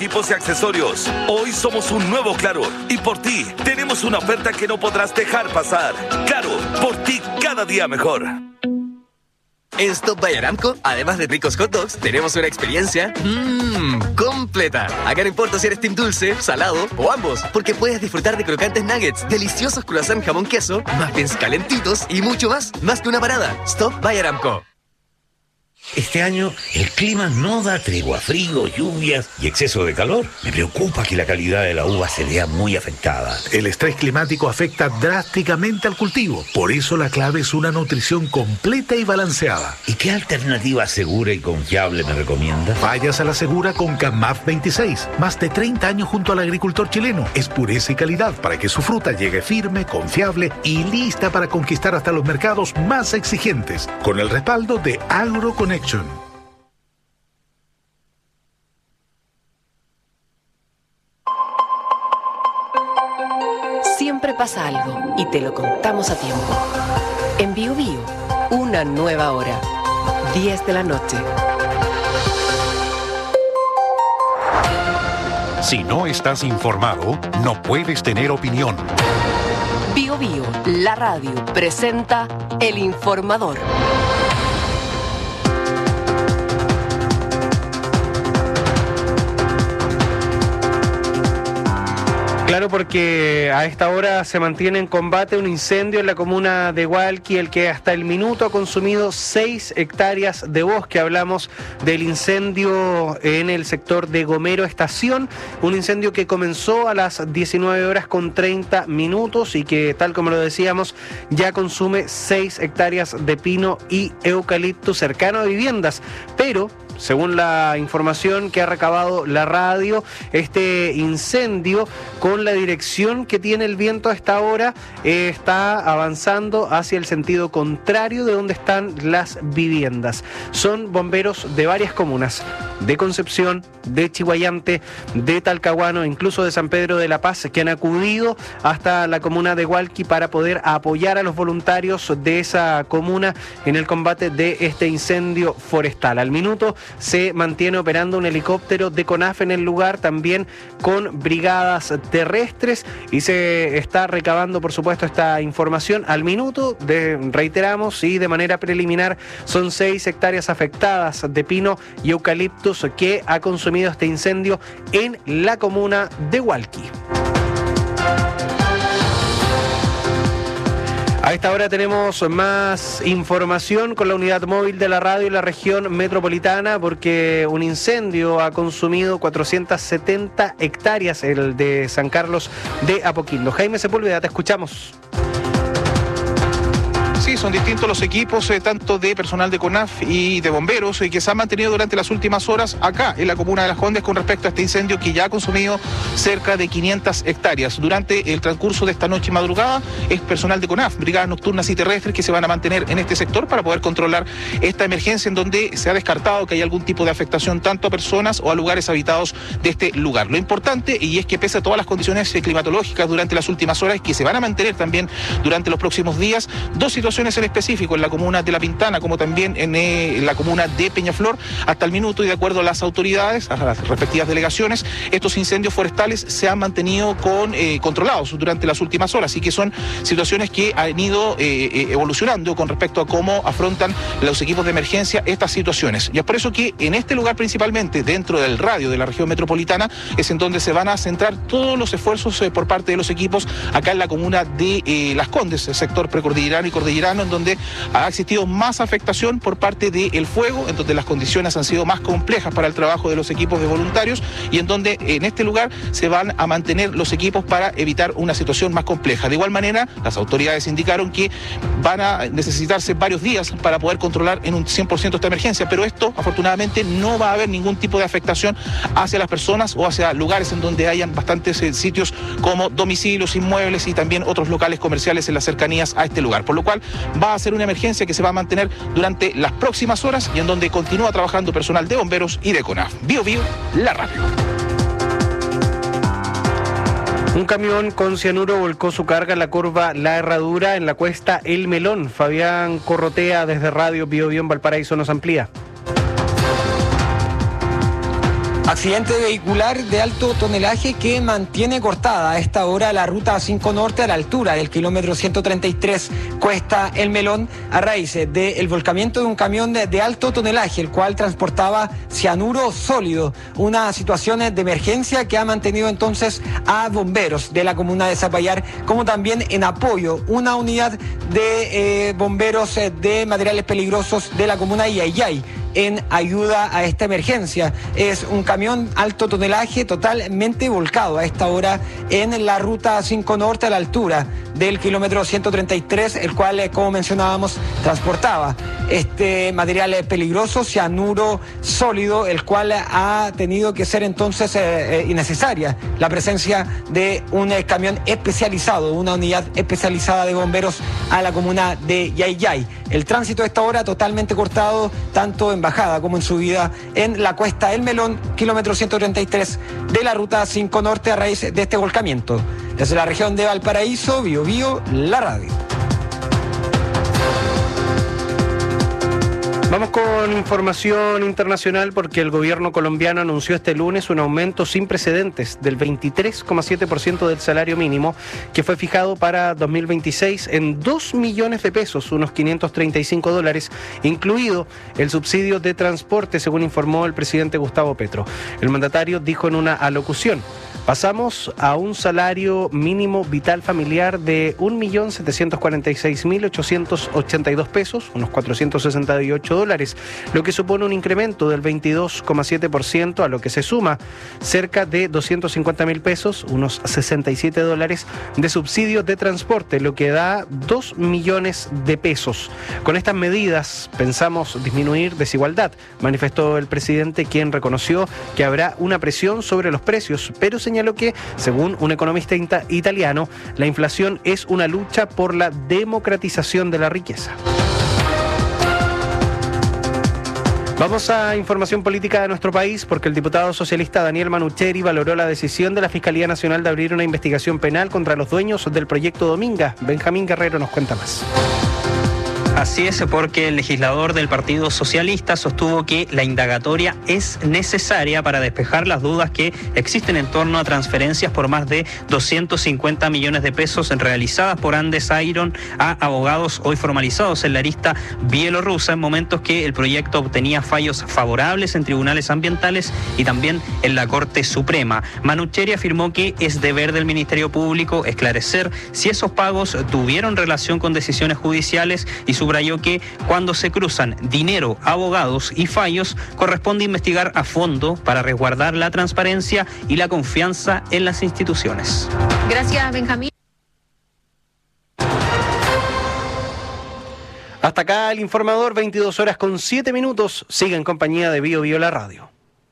equipos y accesorios. Hoy somos un nuevo Claro y por ti tenemos una oferta que no podrás dejar pasar. Claro, por ti cada día mejor. En Stop by Aramco, además de ricos hot dogs, tenemos una experiencia completa. Acá no importa si eres team dulce, salado o ambos, porque puedes disfrutar de crocantes nuggets, deliciosos croissant jamón queso, muffins calentitos y mucho más. Más que una parada. Stop by Aramco. Este año el clima no da tregua, frío, lluvias y exceso de calor. Me preocupa que la calidad de la uva se vea muy afectada. El estrés climático afecta drásticamente al cultivo. Por eso la clave es una nutrición completa y balanceada. ¿Y qué alternativa segura y confiable me recomienda? Vayas a la segura con CAMAF 26. Más de 30 años junto al agricultor chileno. Es pureza y calidad para que su fruta llegue firme, confiable y lista para conquistar hasta los mercados más exigentes. Con el respaldo de AgroConnection. Siempre pasa algo y te lo contamos a tiempo. En Bio Bio, una nueva hora. 10 de la noche. Si no estás informado, no puedes tener opinión. Bio Bio, la radio, presenta El Informador. Claro, porque a esta hora se mantiene en combate un incendio en la comuna de Hualqui, el que hasta el minuto ha consumido 6 hectáreas de bosque. Hablamos del incendio en el sector de Gomero Estación, un incendio que comenzó a las 19 horas con 30 minutos y que, tal como lo decíamos, ya consume 6 hectáreas de pino y eucalipto cercano a viviendas, pero según la información que ha recabado la radio, este incendio, con la dirección que tiene el viento a esta hora, está avanzando hacia el sentido contrario de donde están las viviendas. Son bomberos de varias comunas, de Concepción, de Chihuayante, de Talcahuano, incluso de San Pedro de la Paz, que han acudido hasta la comuna de Hualqui para poder apoyar a los voluntarios de esa comuna en el combate de este incendio forestal. Al minuto se mantiene operando un helicóptero de CONAF en el lugar, también con brigadas terrestres, y se está recabando, por supuesto, esta información al minuto. Reiteramos, y de manera preliminar, son 6 hectáreas afectadas de pino y eucaliptus que ha consumido este incendio en la comuna de Hualqui. A esta hora tenemos más información con la unidad móvil de la radio y la región metropolitana, porque un incendio ha consumido 470 hectáreas, el de San Carlos de Apoquindo. Jaime Sepúlveda, te escuchamos. Sí, son distintos los equipos, tanto de personal de CONAF y de bomberos, que se han mantenido durante las últimas horas acá en la comuna de Las Condes con respecto a este incendio que ya ha consumido cerca de 500 hectáreas. Durante el transcurso de esta noche y madrugada es personal de CONAF, brigadas nocturnas y terrestres, que se van a mantener en este sector para poder controlar esta emergencia, en donde se ha descartado que hay algún tipo de afectación tanto a personas o a lugares habitados de este lugar. Lo importante, y es que pese a todas las condiciones climatológicas durante las últimas horas, que se van a mantener también durante los próximos días, dos situaciones en específico en la comuna de La Pintana como también en la comuna de Peñaflor. Hasta el minuto, y de acuerdo a las autoridades, a las respectivas delegaciones, estos incendios forestales se han mantenido controlados durante las últimas horas, y que son situaciones que han ido evolucionando con respecto a cómo afrontan los equipos de emergencia estas situaciones. Y es por eso que en este lugar, principalmente dentro del radio de la región metropolitana, es en donde se van a centrar todos los esfuerzos por parte de los equipos acá en la comuna de Las Condes, el sector precordillerano y cordillerano, en donde ha existido más afectación por parte del fuego, en donde las condiciones han sido más complejas para el trabajo de los equipos de voluntarios, y en donde en este lugar se van a mantener los equipos para evitar una situación más compleja. De igual manera, las autoridades indicaron que van a necesitarse varios días para poder controlar en un 100% esta emergencia, pero esto, afortunadamente, no va a haber ningún tipo de afectación hacia las personas o hacia lugares en donde hayan bastantes sitios como domicilios, inmuebles y también otros locales comerciales en las cercanías a este lugar, por lo cual va a ser una emergencia que se va a mantener durante las próximas horas, y en donde continúa trabajando personal de bomberos y de CONAF. Bio Bio, la radio. Un camión con cianuro volcó su carga en la curva La Herradura, en la cuesta El Melón. Fabián Corrotea, desde Radio Bio Bio en Valparaíso, nos amplía. Accidente vehicular de alto tonelaje que mantiene cortada a esta hora la ruta 5 Norte a la altura del kilómetro 133 Cuesta El Melón a raíz del volcamiento de un camión de alto tonelaje, el cual transportaba cianuro sólido. Una situación de emergencia que ha mantenido entonces a bomberos de la comuna de Zapallar, como también en apoyo una unidad de bomberos de materiales peligrosos de la comuna de Yayay en ayuda a esta emergencia. Es un camión alto tonelaje totalmente volcado a esta hora en la ruta 5 Norte a la altura del kilómetro 133, el cual, como mencionábamos, transportaba este material peligroso, cianuro sólido, el cual ha tenido que ser entonces innecesaria la presencia de un camión especializado, una unidad especializada de bomberos a la comuna de Yayay. El tránsito a esta hora totalmente cortado, tanto en bajada como en subida en la Cuesta El Melón, kilómetro 133 de la ruta 5 Norte a raíz de este volcamiento. Desde la región de Valparaíso, Biobío, la radio. Vamos con información internacional porque el gobierno colombiano anunció este lunes un aumento sin precedentes del 23,7% del salario mínimo que fue fijado para 2026 en 2 millones de pesos, unos $535, incluido el subsidio de transporte, según informó el presidente Gustavo Petro. El mandatario dijo en una alocución: pasamos a un salario mínimo vital familiar de 1.746.882 pesos, unos $468, lo que supone un incremento del 22,7%, a lo que se suma cerca de 250.000 pesos, unos $67, de subsidios de transporte, lo que da 2 millones de pesos. Con estas medidas pensamos disminuir desigualdad, manifestó el presidente, quien reconoció que habrá una presión sobre los precios, pero señaló que, según un economista italiano, la inflación es una lucha por la democratización de la riqueza. Vamos a información política de nuestro país porque el diputado socialista Daniel Manucheri valoró la decisión de la Fiscalía Nacional de abrir una investigación penal contra los dueños del proyecto Dominga. Benjamín Guerrero nos cuenta más. Así es, porque el legislador del Partido Socialista sostuvo que la indagatoria es necesaria para despejar las dudas que existen en torno a transferencias por más de 250 millones de pesos realizadas por Andes Iron a abogados hoy formalizados en la arista bielorrusa, en momentos que el proyecto obtenía fallos favorables en tribunales ambientales y también en la Corte Suprema. Manucheri afirmó que es deber del Ministerio Público esclarecer si esos pagos tuvieron relación con decisiones judiciales y subrayó que cuando se cruzan dinero, abogados y fallos, corresponde investigar a fondo para resguardar la transparencia y la confianza en las instituciones. Gracias, Benjamín. Hasta acá el informador, 22:07. Sigue en compañía de Biobío la radio.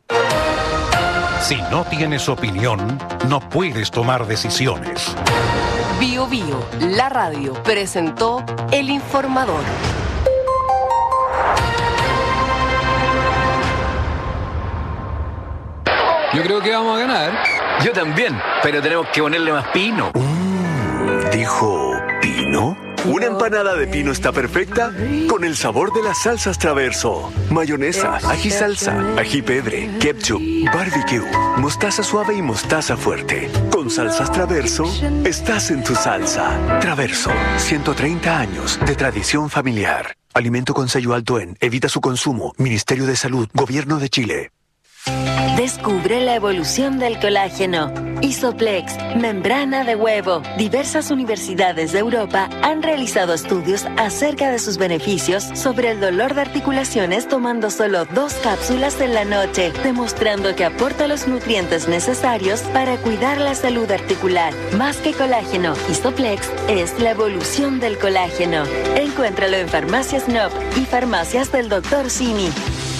Si no tienes opinión, no puedes tomar decisiones. Biobío, la radio, presentó El Informador. Yo creo que vamos a ganar. Yo también, pero tenemos que ponerle más pino. ¿Dijo pino? Una empanada de pino está perfecta con el sabor de las salsas Traverso. Mayonesa, ají salsa, ají pedre, ketchup, barbecue, mostaza suave y mostaza fuerte. Con salsas Traverso, estás en tu salsa. Traverso, 130 años de tradición familiar. Alimento con sello alto en. Evita su consumo. Ministerio de Salud, Gobierno de Chile. Descubre la evolución del colágeno. Isoplex, membrana de huevo. Diversas universidades de Europa han realizado estudios acerca de sus beneficios sobre el dolor de articulaciones tomando solo 2 cápsulas en la noche, demostrando que aporta los nutrientes necesarios para cuidar la salud articular. Más que colágeno, Isoplex es la evolución del colágeno. Encuéntralo en Farmacias Nop y Farmacias del Dr. Simi.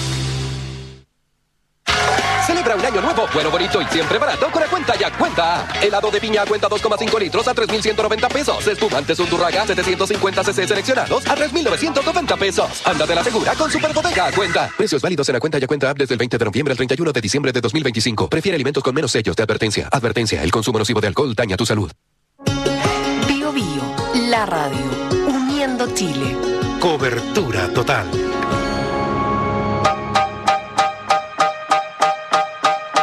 Celebra un año nuevo, bueno, bonito y siempre barato con la cuenta Ya Cuenta. Helado de piña a cuenta 2,5 litros a 3.190 pesos. Espumantes Undurraga 750 cc seleccionados a 3.990 pesos. Anda de la segura con Superbodega a Cuenta. Precios válidos en la cuenta Ya Cuenta App desde el 20 de noviembre al 31 de diciembre de 2025. Prefiere alimentos con menos sellos de advertencia. Advertencia, el consumo nocivo de alcohol daña tu salud. Biobío, la radio, uniendo Chile. Cobertura total.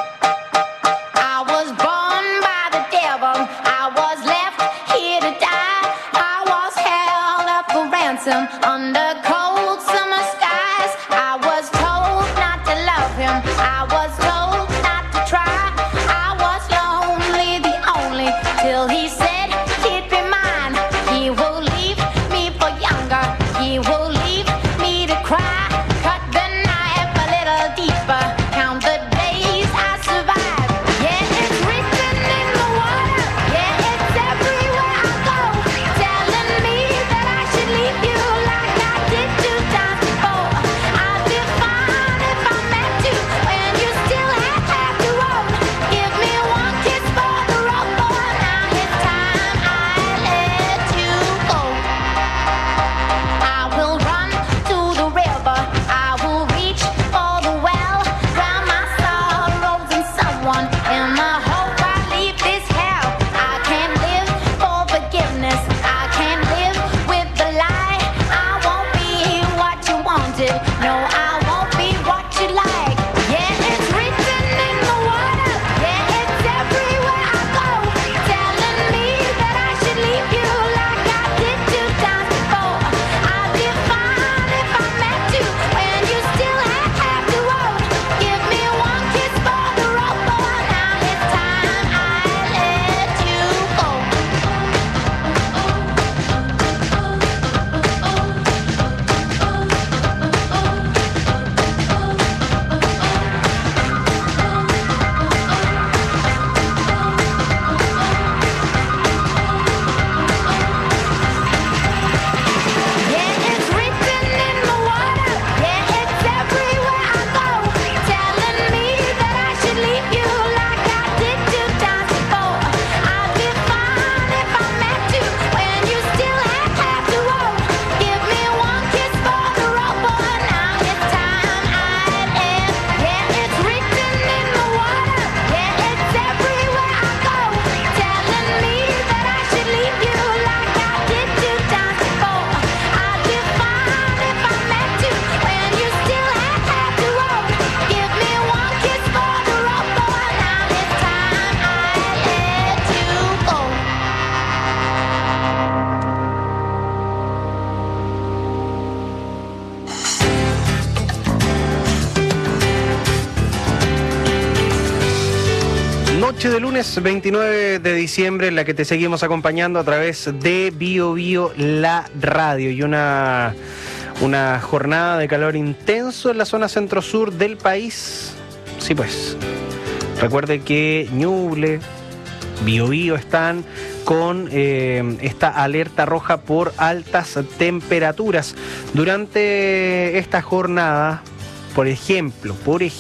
noche de lunes 29 de diciembre en la que te seguimos acompañando a través de Bio Bio, la radio, y una jornada de calor intenso en la zona centro-sur del país. Sí, pues, recuerde que Ñuble, Bio Bio están con esta alerta roja por altas temperaturas. Durante esta jornada, por ejemplo,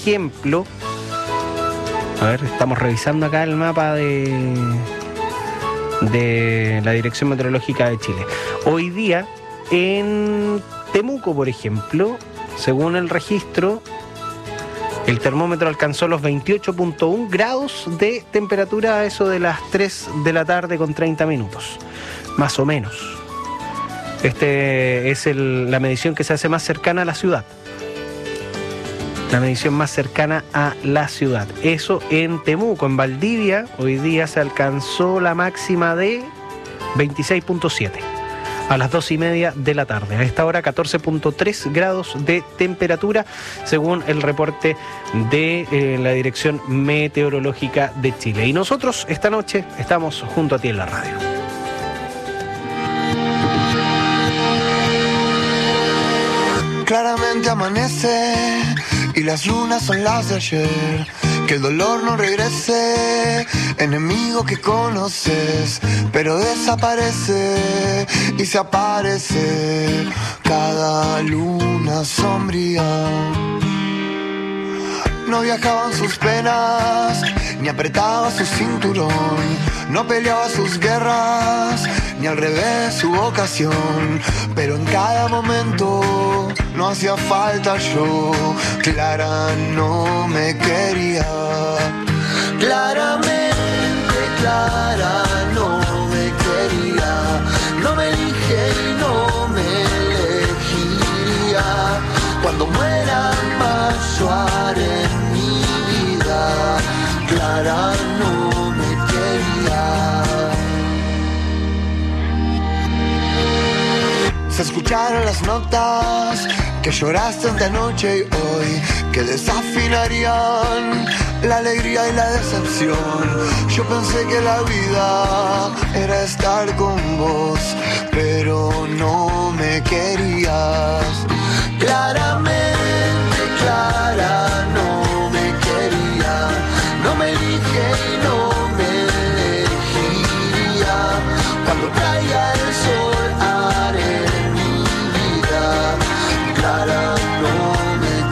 a ver, estamos revisando acá el mapa de la Dirección Meteorológica de Chile. Hoy día, en Temuco, por ejemplo, según el registro, el termómetro alcanzó los 28.1 grados de temperatura a eso de las 3 de la tarde con 30 minutos, más o menos. Es la medición que se hace más cercana a la ciudad. La medición más cercana a la ciudad. Eso en Temuco. En Valdivia, hoy día se alcanzó la máxima de 26.7 a las 2:30 de la tarde. A esta hora 14.3 grados de temperatura, según el reporte de la Dirección Meteorológica de Chile. Y nosotros esta noche estamos junto a ti en la radio. Claramente amanece y las lunas son las de ayer. Que el dolor no regrese, enemigo que conoces, pero desaparece y se aparece cada luna sombría. No viajaban sus penas, ni apretaba su cinturón, no peleaba sus guerras, ni al revés su vocación, pero en cada momento no hacía falta yo. Clara no me quería, claramente Clara no me quería, no me elige y no me elegiría. Cuando muera más yo haré mi vida, Clara no me quería. Se escucharon las notas que lloraste ante anoche y hoy, que desafinarían la alegría y la decepción. Yo pensé que la vida era estar con vos, pero no me querías. Claramente Clara no me quería, no me elige y no me elegiría. Cuando caiga el sol haré mi vida, Clara no me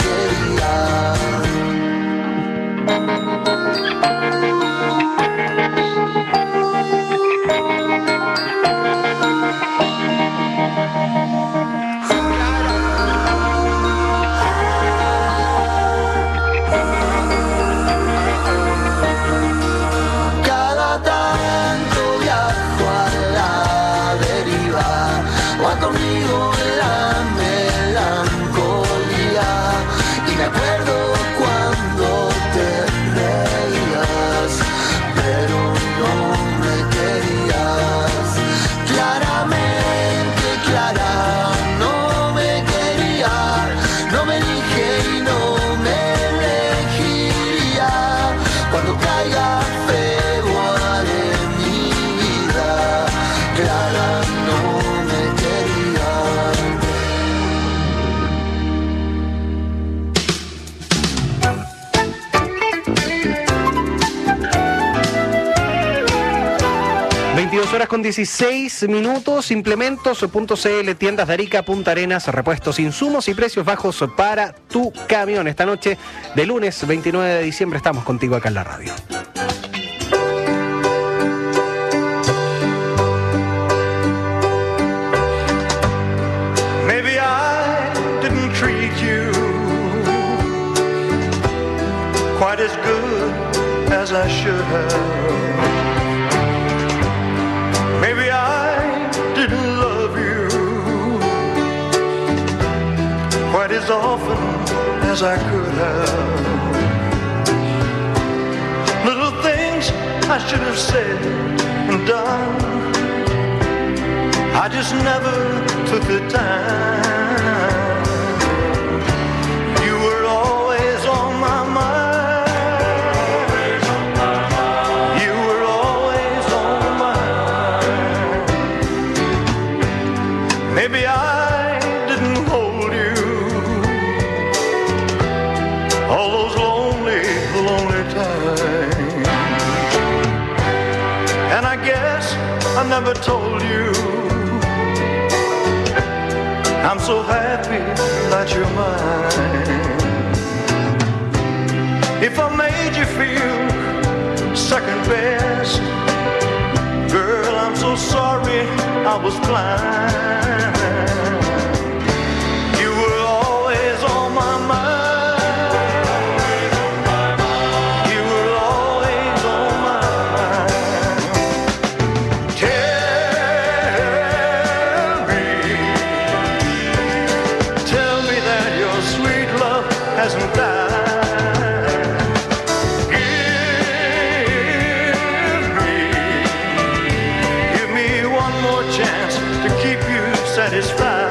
horas con 16 minutos. Implementos.cl, tiendas de Arica, Punta Arenas, repuestos, insumos y precios bajos para tu camión. Esta noche de lunes 29 de diciembre estamos contigo acá en la radio. Maybe I didn't treat you quite as good as I should have. Maybe I didn't love you quite as often as I could have. Little things I should have said and done, I just never took the time. You were always on my mind. never told you I'm so happy that you're mine. If I made you feel second best, girl, I'm so sorry I was blind. You were always on my mind. You were always on my mind. Tell me that your sweet love hasn't died. Satisfied,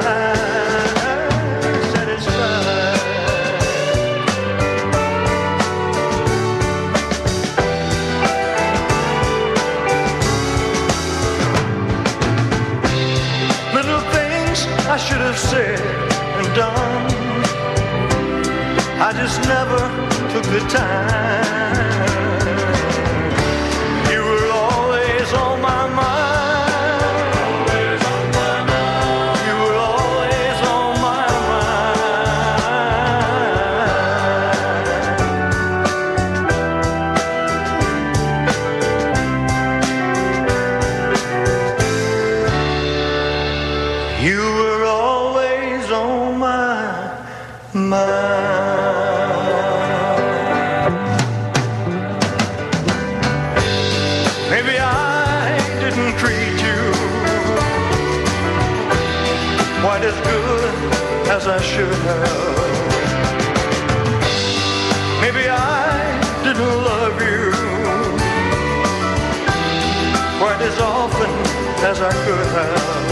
satisfied. Little things I should have said and done, I just never took the time. You were always on my mind. Maybe I didn't treat you quite as good as I should have. Maybe I didn't love you quite as often as I could have.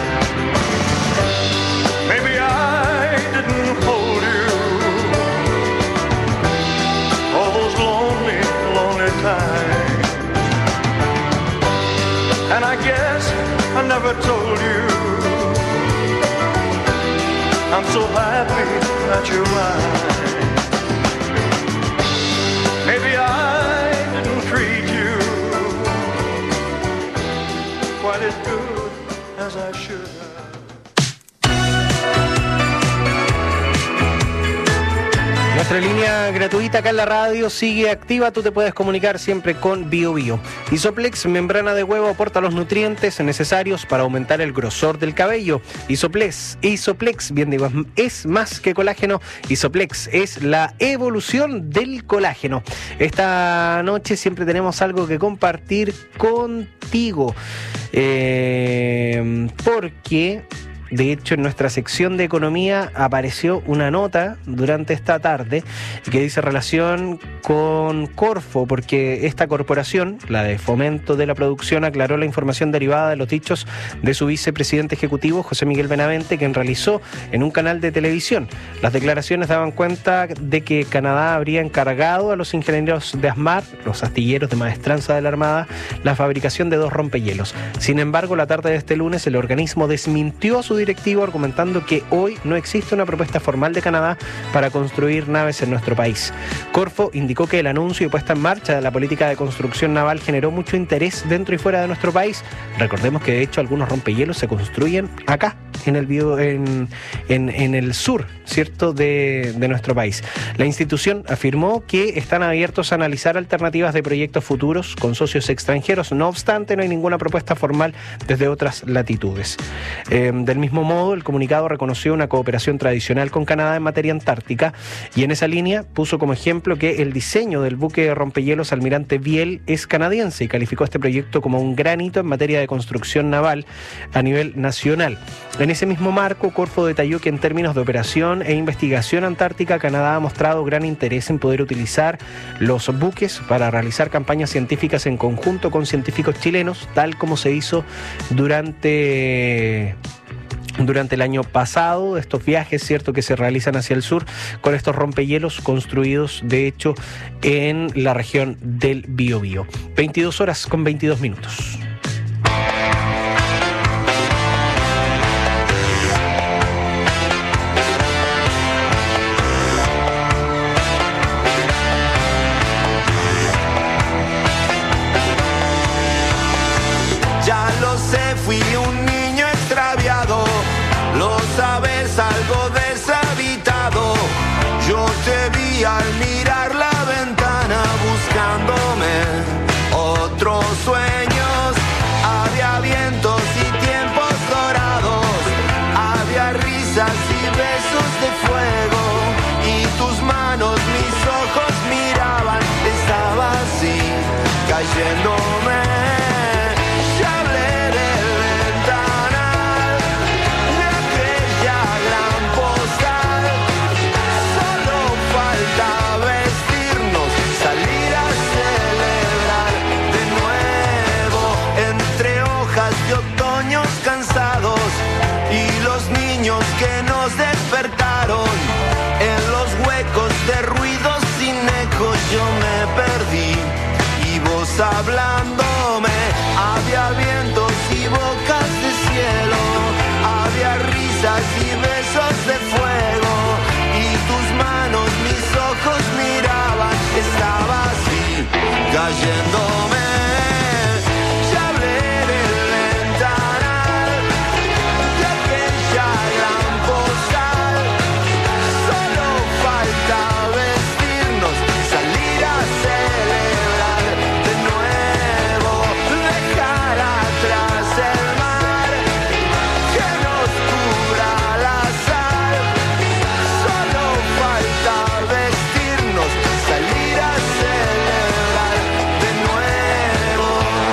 Maybe I didn't hold you all those lonely, lonely times. And I guess I never told you I'm so happy that you're mine. Maybe I didn't treat you quite as good as I should have. Nuestra línea gratuita acá en la radio sigue activa. Tú te puedes comunicar siempre con BioBio. Isoplex, membrana de huevo, aporta los nutrientes necesarios para aumentar el grosor del cabello. Isoplex, bien digo, es más que colágeno. Isoplex es la evolución del colágeno. Esta noche siempre tenemos algo que compartir contigo. Porque... de hecho, en nuestra sección de economía apareció una nota durante esta tarde que dice relación con Corfo, porque esta corporación, la de Fomento de la Producción, aclaró la información derivada de los dichos de su vicepresidente ejecutivo, José Miguel Benavente, quien realizó en un canal de televisión. Las declaraciones daban cuenta de que Canadá habría encargado a los ingenieros de ASMAR, los astilleros de maestranza de la Armada, la fabricación de 2 rompehielos. Sin embargo, la tarde de este lunes, el organismo desmintió a su directivo, argumentando que hoy no existe una propuesta formal de Canadá para construir naves en nuestro país. Corfo indicó que el anuncio y puesta en marcha de la política de construcción naval generó mucho interés dentro y fuera de nuestro país. Recordemos que de hecho algunos rompehielos se construyen acá, en el sur, ¿cierto?, de nuestro país. La institución afirmó que están abiertos a analizar alternativas de proyectos futuros con socios extranjeros. No obstante, no hay ninguna propuesta formal desde otras latitudes. Del mismo modo, el comunicado reconoció una cooperación tradicional con Canadá en materia antártica y en esa línea puso como ejemplo que el diseño del buque rompehielos Almirante Biel es canadiense y calificó este proyecto como un gran hito en materia de construcción naval a nivel nacional. En ese mismo marco, Corfo detalló que en términos de operación e investigación antártica, Canadá ha mostrado gran interés en poder utilizar los buques para realizar campañas científicas en conjunto con científicos chilenos, tal como se hizo durante el año pasado, estos viajes, cierto, que se realizan hacia el sur con estos rompehielos construidos, de hecho, en la región del Biobío. 22:22. Ya lo sé, fui un niño extraviado. Lo sabes, algo deshabitado. Yo te vi al mirar la ventana buscándome otros sueños. Había vientos y tiempos dorados. Había risas y besos de fuego. Y tus manos, mis ojos miraban. Estaba así, cayéndome. Ya hablé del ventanal, de aquella gran postal. Solo falta vestirnos, salir a celebrar de nuevo. Entre hojas de otoños cansados y los niños que nos despertaron. En los huecos de ruidos sin eco yo me perdí. Y vos hablándome, había vientos y bocas de cielo, había risas y besos de fuego, y tus manos, mis ojos miraban, estaba así, cayéndome. Ya hablé del ventanal, de aquella gran postal, solo falta vestirnos, salir a celebrar de nuevo, dejar atrás el mar, que nos cubra la sal. Solo falta vestirnos, salir a celebrar de nuevo.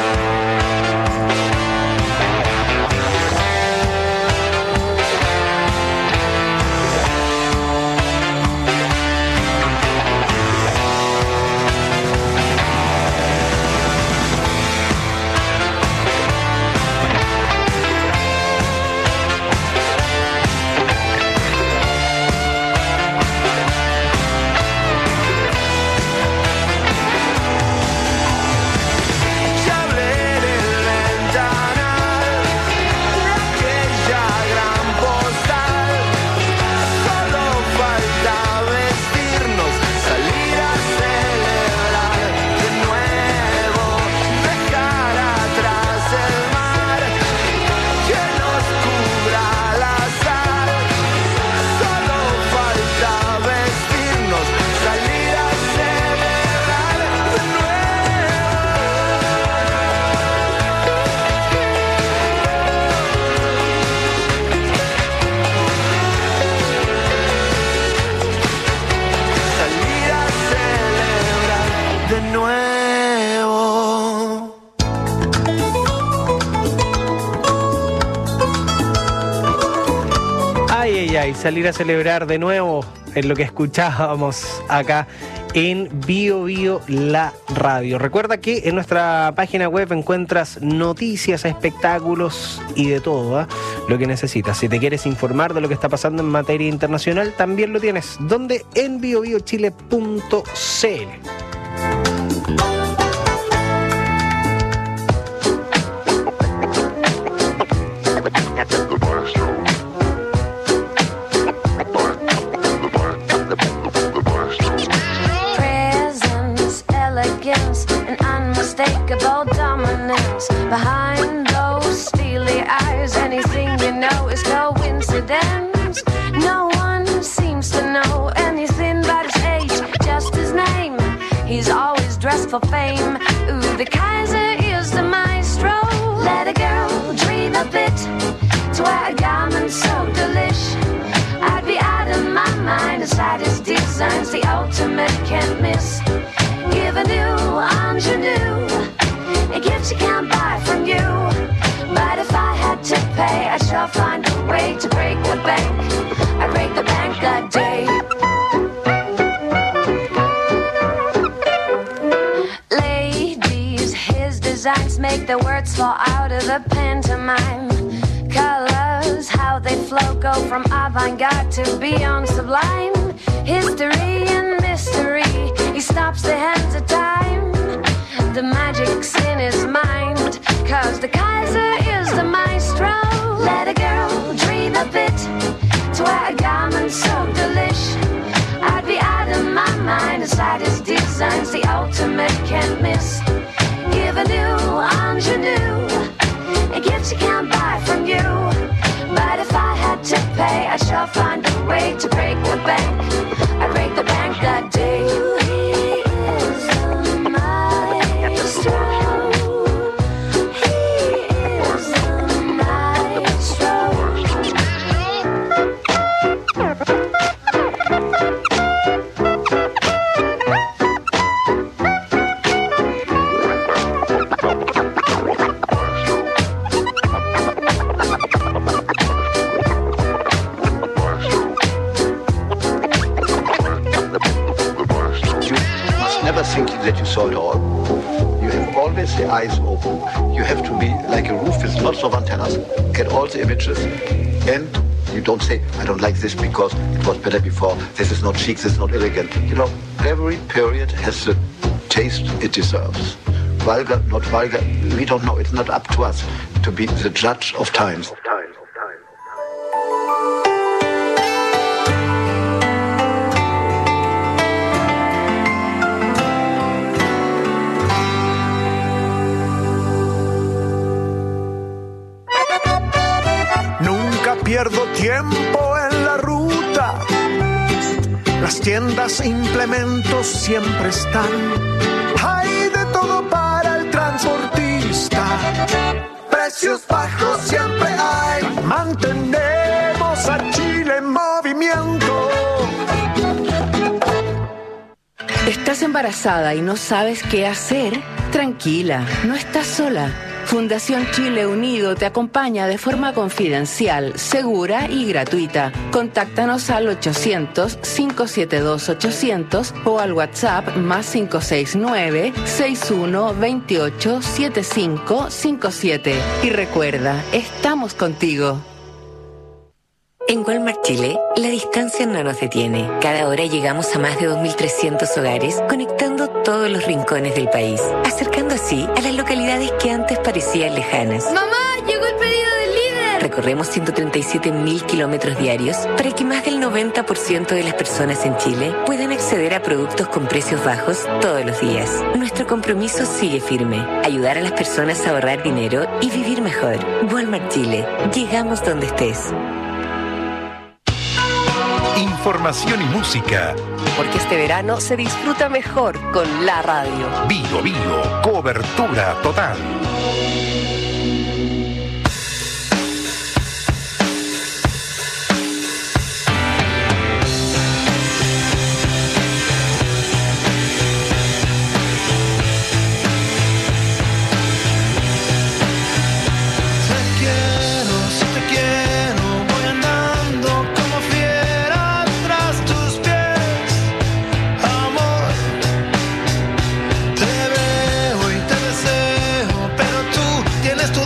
Ya hablé del ventanal, de aquella gran postal. Solo falta vestirnos, salir a celebrar de nuevo, dejar atrás el mar, que nos cubra la sal. Solo falta vestirnos, salir a celebrar de nuevo. Salir a celebrar de nuevo. Ay, ay, ay, salir a celebrar de nuevo es lo que escuchábamos acá en Bio Bio La Radio. Recuerda que en nuestra página web encuentras noticias, espectáculos y de todo, lo que necesitas. Si te quieres informar de lo que está pasando en materia internacional, también lo tienes. ¿Dónde? En biobiochile.cl. Presence, elegance, and unmistakable dominance. Behind those steely eyes, anything you know is coincidence. No one seems to know anything but his age, just his name. He's always dressed for fame. Ooh, the Kaiser is the maestro. Let a girl dream a bit to wear a garment so delish. I'd be out of my mind inside his designs, the ultimate can't miss. Give a new ingenue, a gift you can't buy from you. But if I had to pay, I shall find a way to break the bank. I'd break the bank a day. Ladies, his designs make the words fall out of the pantomime. Colors, how they flow, go from avant-garde to beyond sublime. History and mystery, he stops the hands of time. The magic's in his mind, cause the Kaiser is the maestro. Let a girl dream a bit to wear a garment so delish. I'd be out of my mind inside his designs, the ultimate can't miss. Give a new ingenue, a gift you can't buy from you. But if I had to pay, I shall find a way to break the bank. I break the bank that day. He is a maestro. He is a maestro. Thinking that you saw it all. You have always the eyes open. You have to be like a roof with lots of antennas, get all the images, and you don't say, I don't like this because it was better before, this is not chic, this is not elegant. You know, every period has the taste it deserves. Vulgar, not vulgar, we don't know. It's not up to us to be the judge of times. Pierdo tiempo en la ruta. Las tiendas e implementos siempre están. Hay de todo para el transportista. Precios bajos siempre hay. Mantenemos a Chile en movimiento. ¿Estás embarazada y no sabes qué hacer? Tranquila, no estás sola. Fundación Chile Unido te acompaña de forma confidencial, segura y gratuita. Contáctanos al 800-572-800 o al WhatsApp más 569-6128-7557. Y recuerda, estamos contigo. En Walmart Chile, la distancia no nos detiene. Cada hora llegamos a más de 2.300 hogares, conectando todos los rincones del país, acercando así a las localidades que antes parecían lejanas. ¡Mamá, llegó el pedido del líder! Recorremos 137.000 kilómetros diarios para que más del 90% de las personas en Chile puedan acceder a productos con precios bajos todos los días. Nuestro compromiso sigue firme: ayudar a las personas a ahorrar dinero y vivir mejor. Walmart Chile, llegamos donde estés. Información y música. Porque este verano se disfruta mejor con la radio. Bio Bio, cobertura total. Tienes tu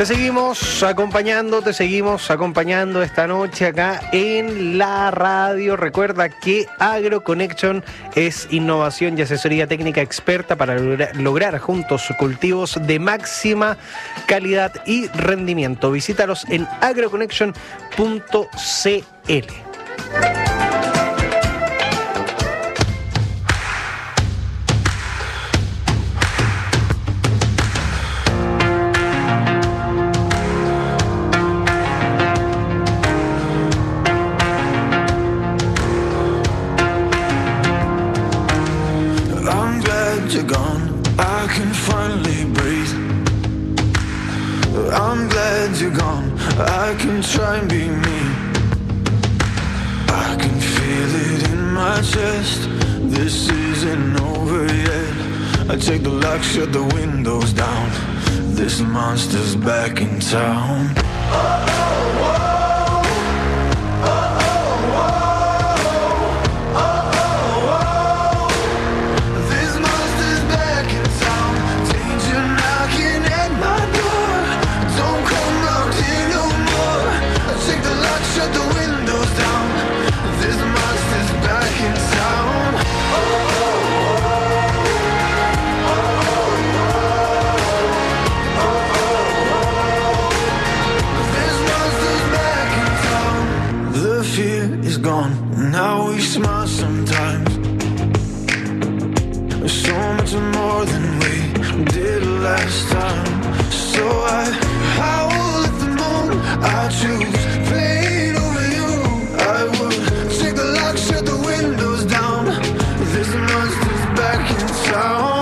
seguimos acompañando esta noche acá en la radio. Recuerda que AgroConnection es innovación y asesoría técnica experta para lograr juntos cultivos de máxima calidad y rendimiento. Visítalos en agroconnection.cl. You're gone, I can finally breathe. I'm glad you're gone, I can try and be me. I can feel it in my chest, this isn't over yet. I take the lock, shut the windows down, this monster's back in town. Now we smile sometimes, so much more than we did last time. So I howl at the moon, I choose pain over you. I would take the lock, shut the windows down, this monster's back in town.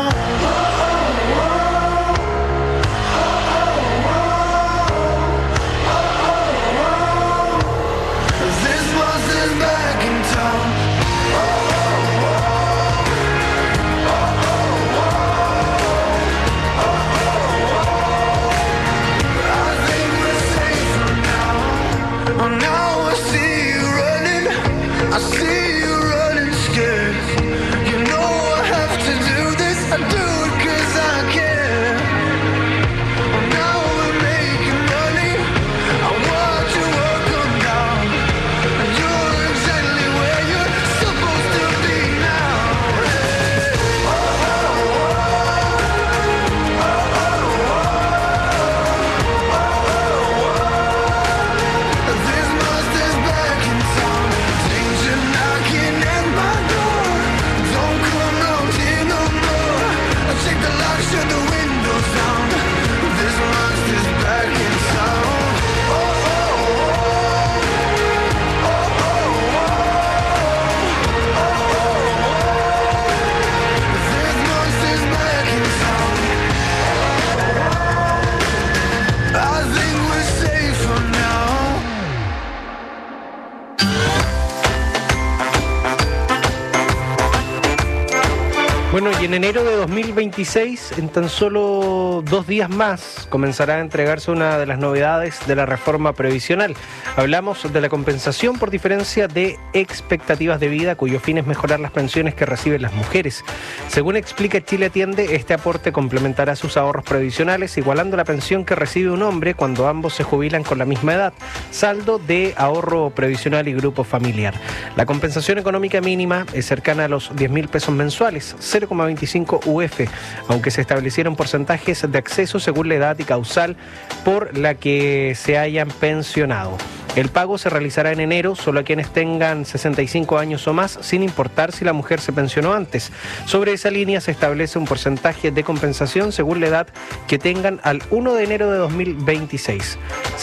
Bueno, y en enero de 2026, en tan solo 2 días más, comenzará a entregarse una de las novedades de la reforma previsional. Hablamos de la compensación por diferencia de expectativas de vida, cuyo fin es mejorar las pensiones que reciben las mujeres. Según explica Chile Atiende, este aporte complementará sus ahorros previsionales, igualando la pensión que recibe un hombre cuando ambos se jubilan con la misma edad, saldo de ahorro previsional y grupo familiar. La compensación económica mínima es cercana a los 10.000 pesos mensuales, 0,25 UF, aunque se establecieron porcentajes de acceso según la edad y causal por la que se hayan pensionado. El pago se realizará en enero solo a quienes tengan 65 años o más, sin importar si la mujer se pensionó antes. Sobre esa línea se establece un porcentaje de compensación según la edad que tengan al 1 de enero de 2026.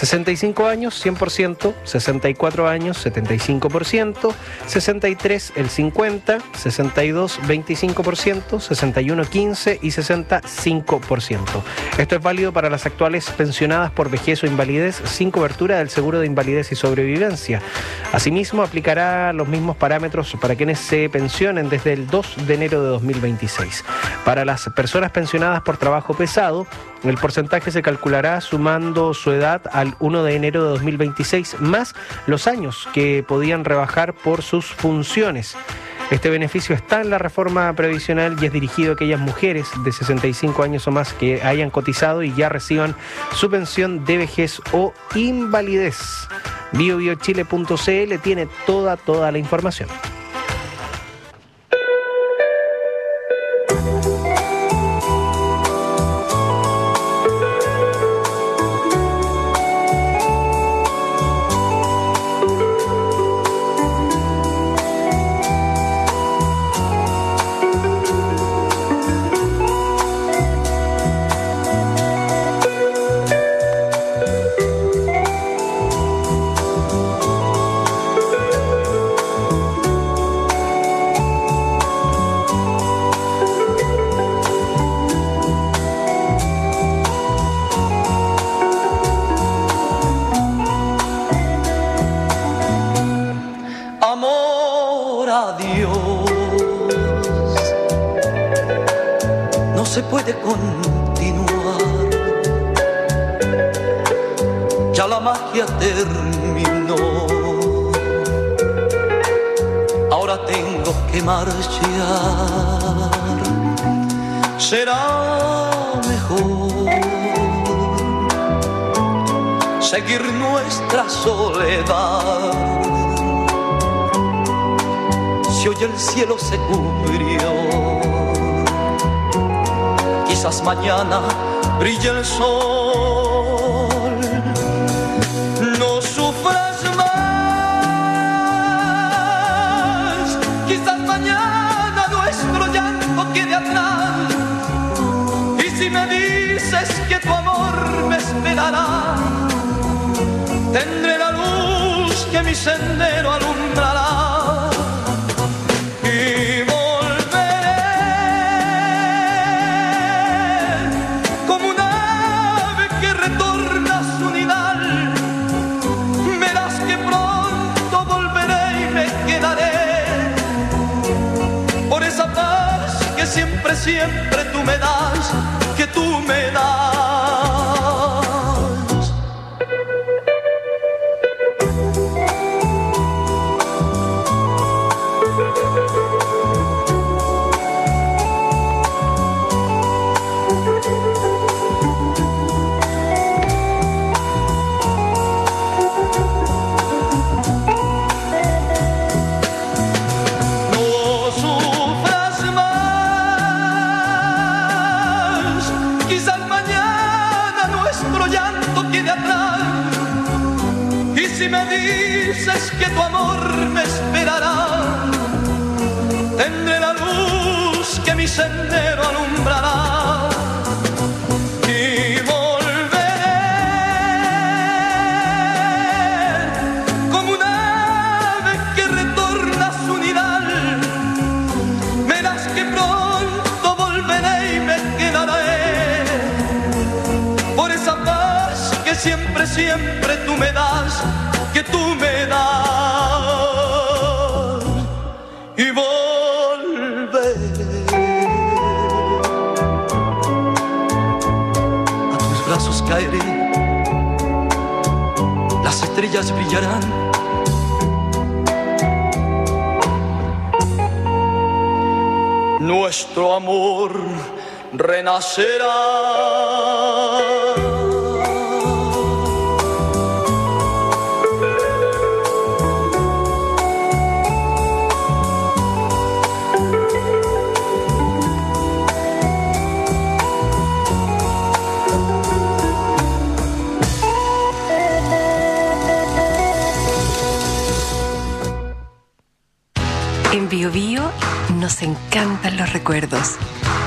65 años, 100%, 64 años, 75%, 63, el 50%, 62, 25%, 61, 15% y 65%. Esto es válido para las actuales pensionadas por vejez o invalidez sin cobertura del seguro de invalidez y sobrevivencia. Asimismo, aplicará los mismos parámetros para quienes se pensionen desde el 2 de enero de 2026. Para las personas pensionadas por trabajo pesado, el porcentaje se calculará sumando su edad al 1 de enero de 2026 más los años que podían rebajar por sus funciones. Este beneficio está en la reforma previsional y es dirigido a aquellas mujeres de 65 años o más que hayan cotizado y ya reciban su pensión de vejez o invalidez. biobiochile.cl tiene toda la información. Se puede continuar, ya la magia terminó, ahora tengo que marchar, será mejor seguir nuestra soledad, si hoy el cielo se cubrió, quizás mañana brille el sol. No sufras más, quizás mañana nuestro llanto quede atrás. Y si me dices que tu amor me esperará, tendré la luz que mi sendero alumbrará. Siempre tú me das, que tú me das. Si me dices que tu amor me esperará, tendré la luz que mi sendero alumbrará. Y volveré como un ave que retorna a su nidal. Verás que pronto volveré y me quedaré por esa paz que siempre, siempre tú me das, que tú me das, y volveré a tus brazos, caeré, las estrellas brillarán, nuestro amor renacerá. En Bio Bio nos encantan los recuerdos.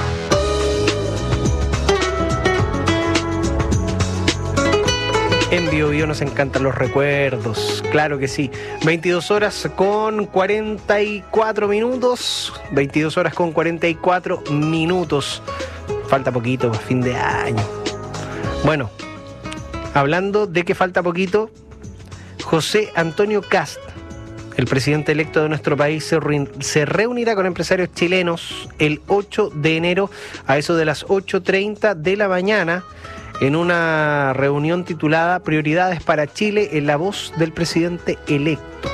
En Bio Bio nos encantan los recuerdos, claro que sí. 22 horas con 44 minutos. 22 horas con 44 minutos. Falta poquito para fin de año. Bueno, hablando de que falta poquito, José Antonio Kast, el presidente electo de nuestro país, se reunirá con empresarios chilenos el 8 de enero a eso de las 8:30 de la mañana en una reunión titulada Prioridades para Chile en la voz del presidente electo.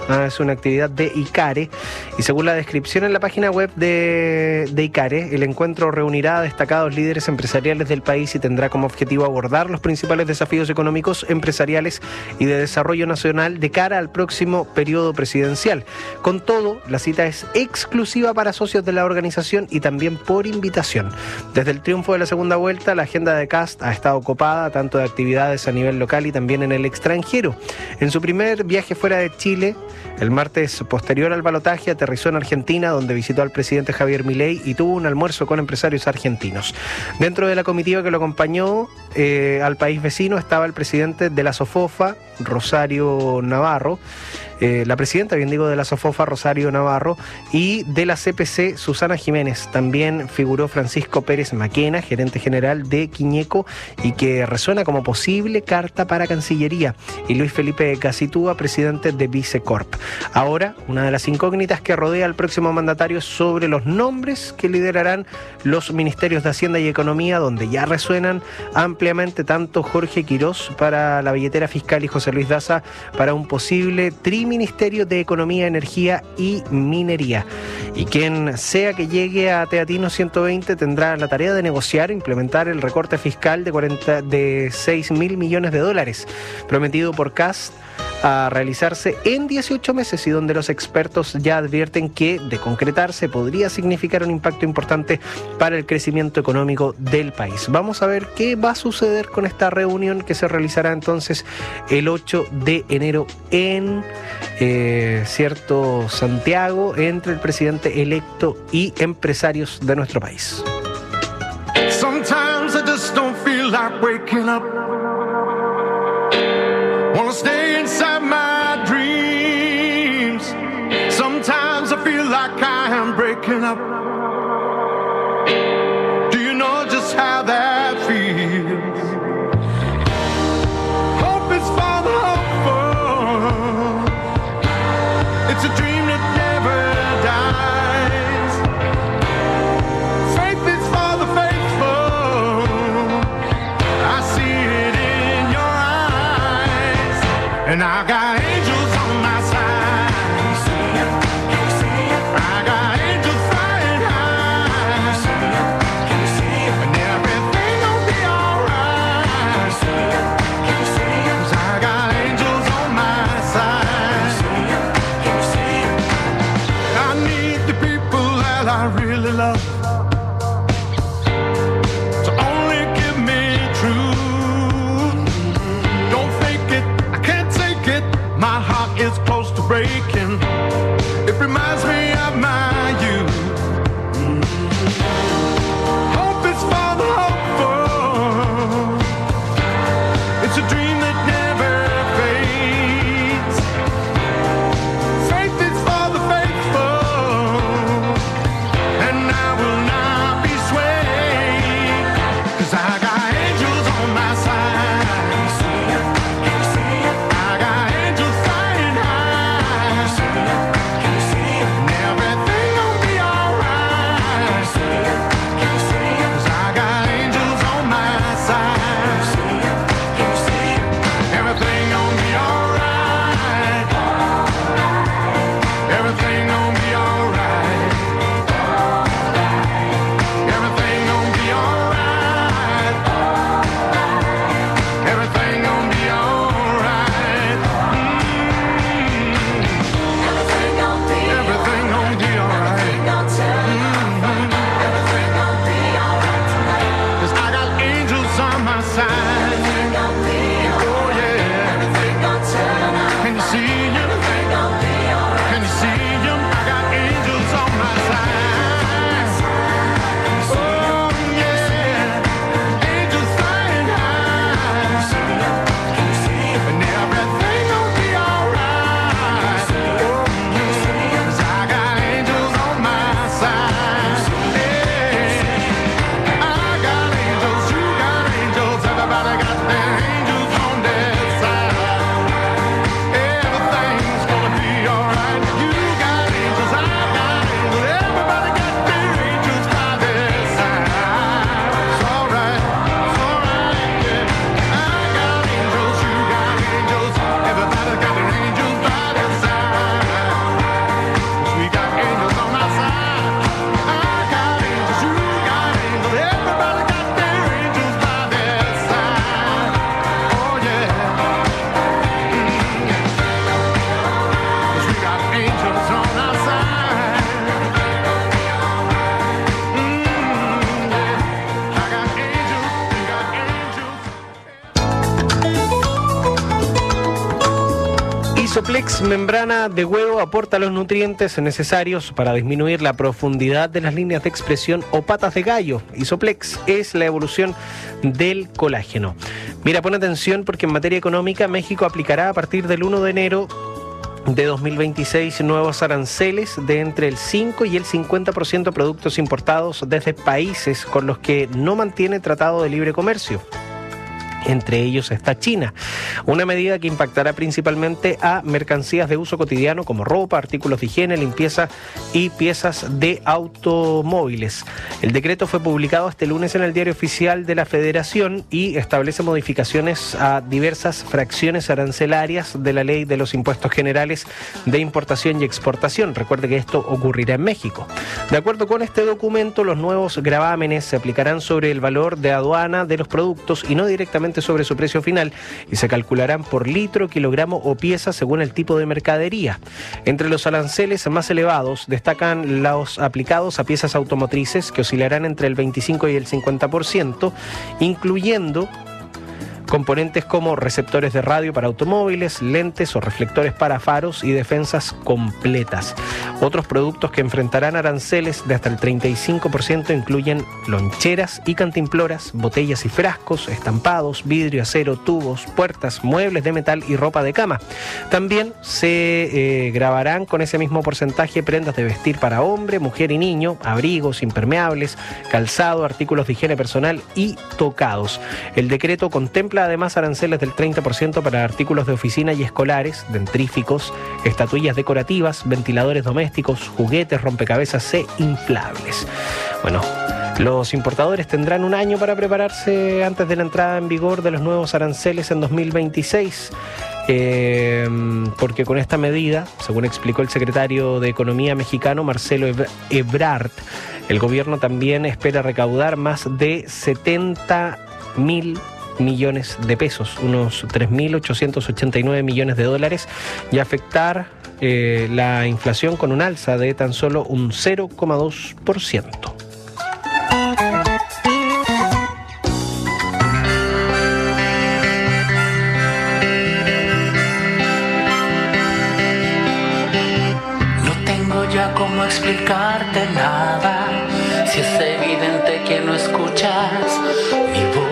Es una actividad de ICARE y según la descripción en la página web de ICARE, el encuentro reunirá a destacados líderes empresariales del país y tendrá como objetivo abordar los principales desafíos económicos, empresariales y de desarrollo nacional de cara al próximo periodo presidencial. Con todo, la cita es exclusiva para socios de la organización y también por invitación. Desde el triunfo de la segunda vuelta, la agenda de Kast ha estado copada tanto de actividades a nivel local y también en el extranjero. En su primer viaje fuera de Chile, el martes posterior al balotaje, aterrizó en Argentina, donde visitó al presidente Javier Milei y tuvo un almuerzo con empresarios argentinos. Dentro de la comitiva que lo acompañó al país vecino estaba el presidente de la SOFOFA, Rosario Navarro, la presidenta, bien digo, de la SOFOFA, Rosario Navarro, y de la CPC, Susana Jiménez. También figuró Francisco Pérez Maquena, gerente general de Quiñeco, y que resuena como posible carta para Cancillería, y Luis Felipe Casitúa, presidente de Vicecorp. Ahora, una de las incógnitas que rodea al próximo mandatario es sobre los nombres que liderarán los ministerios de Hacienda y Economía, donde ya resuenan ampliamente tanto Jorge Quirós para la billetera fiscal y José Luis Daza para un posible Ministerio de Economía, Energía y Minería. Y quien sea que llegue a Teatino 120 tendrá la tarea de negociar e implementar el recorte fiscal de 6.000 millones de dólares prometido por Kast a realizarse en 18 meses y donde los expertos ya advierten que, de concretarse, podría significar un impacto importante para el crecimiento económico del país. Vamos a ver qué va a suceder con esta reunión que se realizará entonces el 8 de enero en Santiago, entre el presidente electo y empresarios de nuestro país. Sometimes I just don't feel like waking up. Wanna stay inside my dreams. Sometimes I feel like I am breaking up. Do you know just how that feels? Hope is for the hopeful. It's a dream that never dies. Faith is for the faithful. I see it in your eyes. And I got angels on my side. I got angels flying high. And everything gon' be alright. 'Cause I got angels on my side. I need the people that I really love to only give me truth. Don't fake it, I can't take it. My heart is close to breaking. It reminds me of my youth. Hope is for the hopeful. It's a dream that never fades. Faith is for the faithful. And I will not be swayed. 'Cause I got angels on my side. I got angels flying high. Isoplex membrana de huevo aporta los nutrientes necesarios para disminuir la profundidad de las líneas de expresión o patas de gallo. Isoplex es la evolución del colágeno. Mira, pon atención porque en materia económica México aplicará a partir del 1 de enero de 2026 nuevos aranceles de entre el 5 y el 50% a productos importados desde países con los que no mantiene tratado de libre comercio. Entre ellos está China, una medida que impactará principalmente a mercancías de uso cotidiano como ropa, artículos de higiene, limpieza y piezas de automóviles. El decreto fue publicado este lunes en el Diario Oficial de la Federación y establece modificaciones a diversas fracciones arancelarias de la Ley de los Impuestos Generales de Importación y Exportación. Recuerde que esto ocurrirá en México. De acuerdo con este documento, los nuevos gravámenes se aplicarán sobre el valor de aduana de los productos y no directamente sobre su precio final y se calcularán por litro, kilogramo o pieza según el tipo de mercadería. Entre los aranceles más elevados destacan los aplicados a piezas automotrices que oscilarán entre el 25 y el 50%, incluyendo componentes como receptores de radio para automóviles, lentes o reflectores para faros y defensas completas. Otros productos que enfrentarán aranceles de hasta el 35% incluyen loncheras y cantimploras, botellas y frascos, estampados, vidrio, acero, tubos, puertas, muebles de metal y ropa de cama. También se grabarán con ese mismo porcentaje prendas de vestir para hombre, mujer y niño, abrigos, impermeables, calzado, artículos de higiene personal y tocados. El decreto contempla además aranceles del 30% para artículos de oficina y escolares, dentríficos, estatuillas decorativas, ventiladores domésticos, juguetes, rompecabezas e inflables. Bueno, los importadores tendrán un año para prepararse antes de la entrada en vigor de los nuevos aranceles en 2026. Porque con esta medida, según explicó el secretario de Economía mexicano Marcelo Ebrard, el gobierno también espera recaudar más de 70.000 millones de pesos, unos 3.889 millones de dólares, y afectar la inflación con un alza de tan solo un 0,2%. No tengo ya cómo explicarte nada, si es evidente que no escuchas mi voz.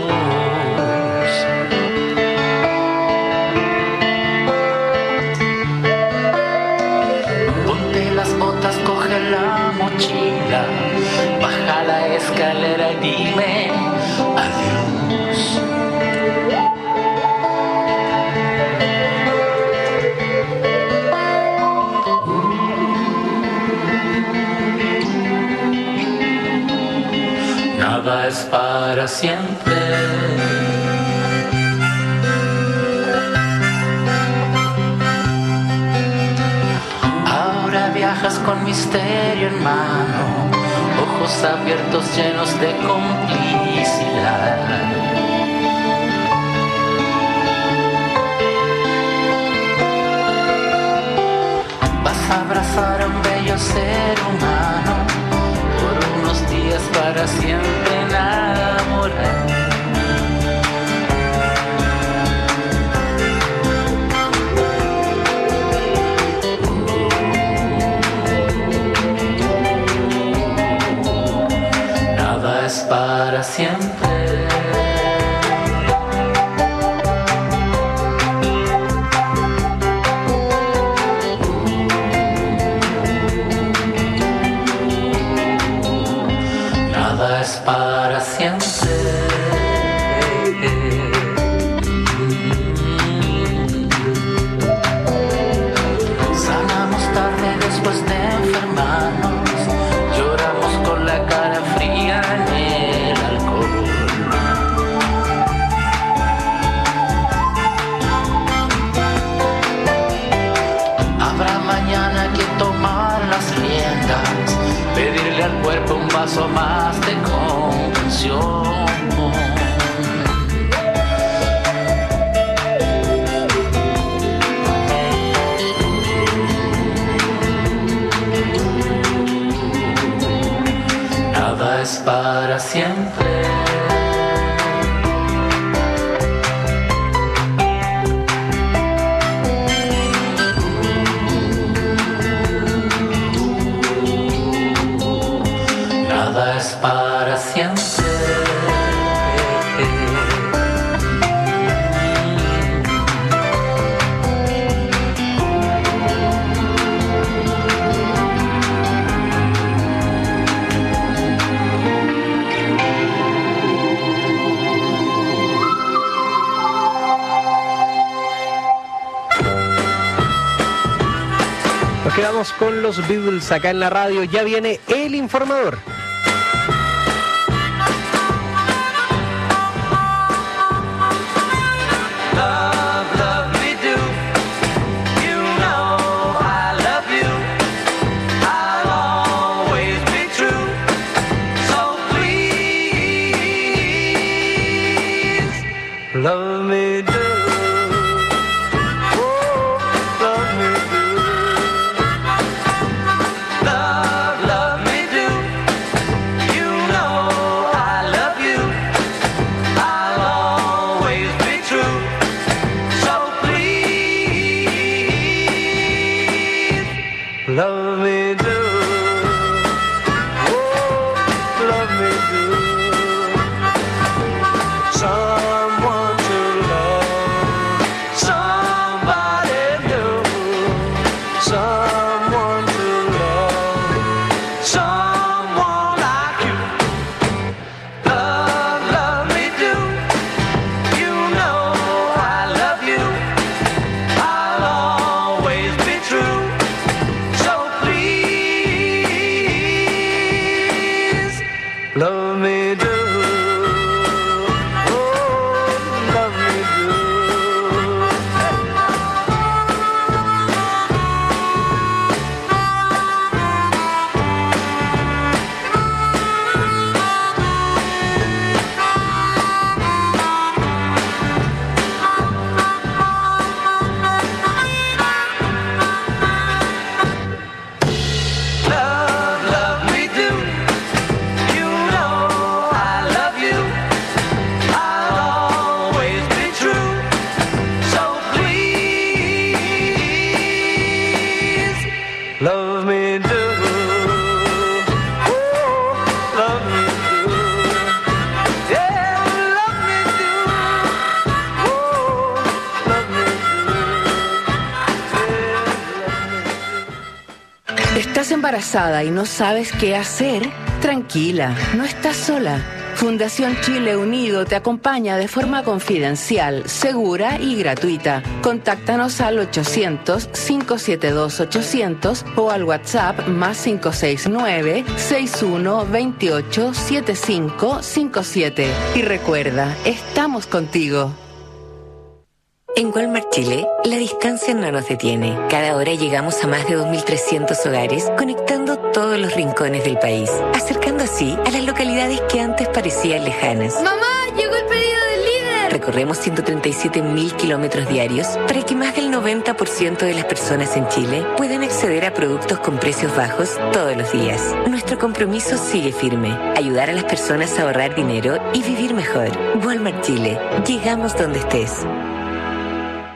Coge la mochila, baja la escalera y dime adiós. Nada es para siempre. Viajas con misterio en mano, ojos abiertos llenos de complicidad. Vas a abrazar a un bello ser humano, por unos días para siempre enamorar. Es para siempre. Nada es para siempre. Sanamos tarde después de enfermarnos, lloramos con la cara fría en el alcohol. Habrá mañana que tomar las riendas, pedirle al cuerpo un vaso más de comprensión. Nada es para siempre. Nos quedamos con los Beatles acá en la radio. Ya viene El Informador. Love me do, oh, love me do. Love me do. You know I love you. I'll always be true. So please, love me do. Oh, love me do. Someone to love, somebody new, someone to love, someone like you. Love me do. You know I love you. I'll always be true. So please, love me do. Love me do. You know I love you. I'll always be true. So please, love me do. Oh, love me do. Yeah, love me do. Oh, love me do. ¿Estás embarazada y no sabes qué hacer? Tranquila, no estás sola. Fundación Chile Unido te acompaña de forma confidencial, segura y gratuita. Contáctanos al 800-572-800 o al WhatsApp más 569-6128-7557. Y recuerda, estamos contigo. En Walmart Chile, la distancia no nos detiene. Cada hora llegamos a más de 2.300 hogares, conectando todos los rincones del país, acercando así a las localidades que antes parecían lejanas. ¡Mamá! ¡Llegó el pedido del líder! Recorremos 137.000 kilómetros diarios para que más del 90% de las personas en Chile puedan acceder a productos con precios bajos todos los días. Nuestro compromiso sigue firme: ayudar a las personas a ahorrar dinero y vivir mejor. Walmart Chile. Llegamos donde estés.